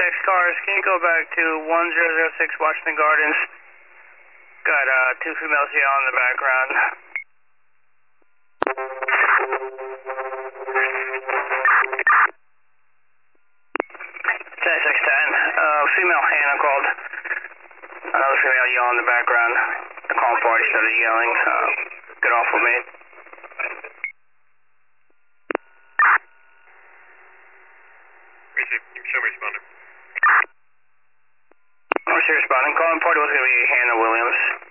cars, can you go back to 1006 Washington Gardens? Got two females here on the background. 10-6-10, female Hannah called. Another female yell in the background. The calling party started yelling. Get off with me. Show me responding. I'm sure responding. Calling party was going to be Hannah Williams.